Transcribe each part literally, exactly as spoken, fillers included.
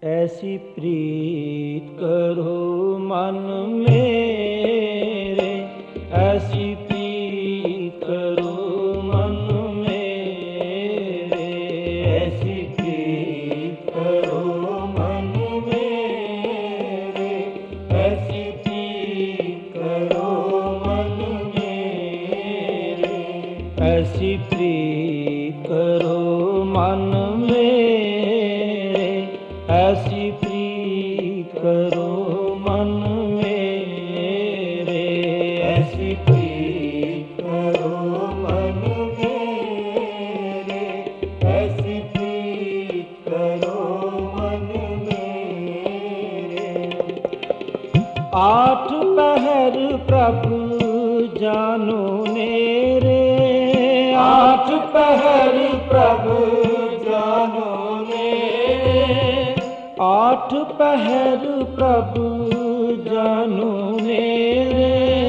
ऐसी प्रीत करो मन मेरे, ऐसी प्रीत करो मन मेरे, ऐसी प्रीत करो मन मेरे, ऐसी प्रीत करो मन मेरे, ऐसी प्रीत करो मन मेरे, ऐसी प्रीत करो मन मेरे, ऐसी प्रीत करो मन मेरे, ऐसी प्रीत करो मन मेरे। आठ पहर प्रभु जानो मेरे, आठ पहर प्रभु जानो मेरे, आठ पहर प्रभु जानो मेरे,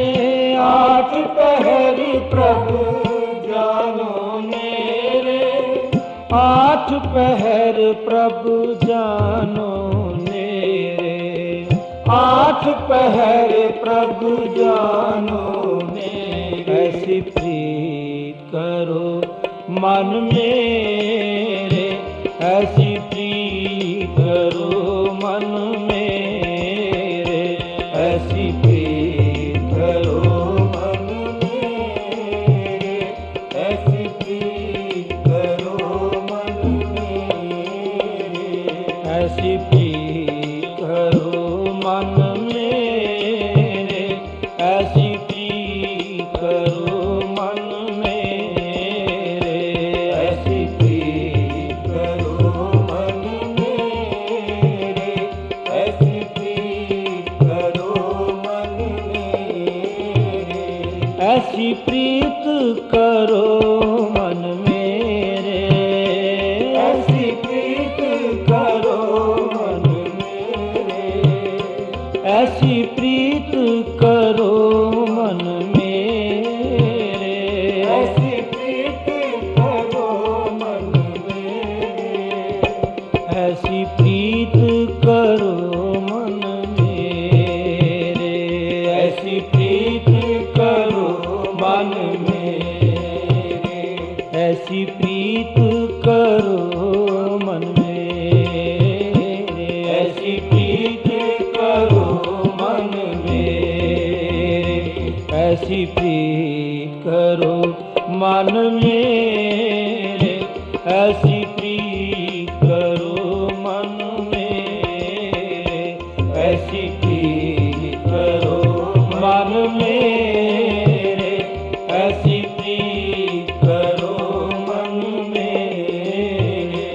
आठ पहर प्रभु जानो मेरे, आठ पहर प्रभु जानो मेरे, आठ पहर प्रभु जानो मेरे। ऐसी प्रीत करो मन मेरे, ऐसी प्रीत करो मन मेरे, ऐसी प्रीत करो मन मेरे, ऐसी प्रीत करो मन मेरे, ऐसी प्रीत करो मन मेरे, ऐसी प्रीत करो मन मेरे, ऐसी प्रीत करो मन मेरे, ऐसी प्रीत करो मन मेरे, ऐसी प्रीत करो मन मेरे, ऐसी प्रीत करो मन मेरे, ऐसी प्रीत करो मन मेरे, ऐसी प्रीत करो मन मेरे, ऐसी प्रीत करो मन मेरे, ऐसी प्रीत करो मन मेरे, ऐसी प्रीत करो मन मेरे, ऐसी प्रीत करो मन मेरे, ऐसी प्रीत करो मन मेरे, ऐसी प्रीत करो मन मेरे, ऐसी प्रीत करो मन मेरे, ऐसी प्रीत करो मन मेरे।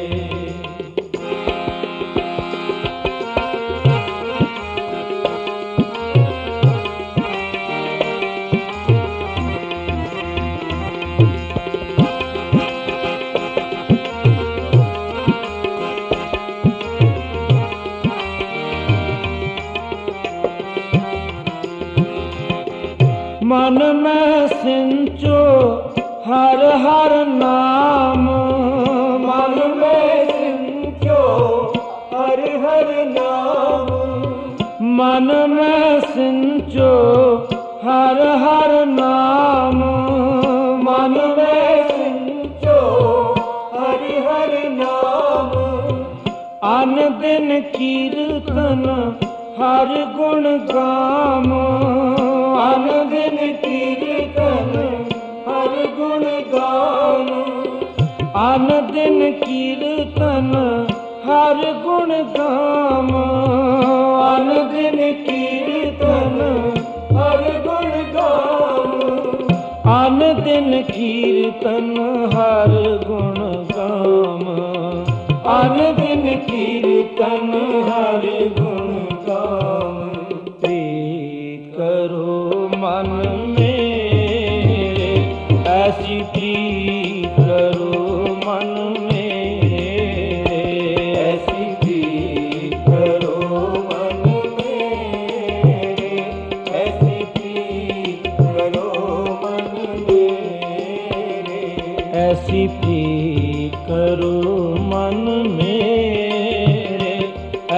मन में सिंचो हर हर नाम, मन में सिंचो हर हर नाम, मन में सिंचो हर हर नाम, मन में सिंचो हर हर नाम। अन दिन कीर्तन हर गुण गाम, अन दिन कीर्तन हर गुण गाम, अन दिन कीर्तन हर गुण गाम, अन दिन कीर्तन हर गुण गाम, अन दिन कीर्तन हर गुण गाम, अन दिन कीर्तन हर गुण गाम। प्रीत करो मन मेरे, ऐसी प्रीत करो मन मेरे, ऐसी प्रीत करो मन मेरे, ऐसी प्रीत करो मन मेरे, ऐसी प्रीत करो मन मेरे,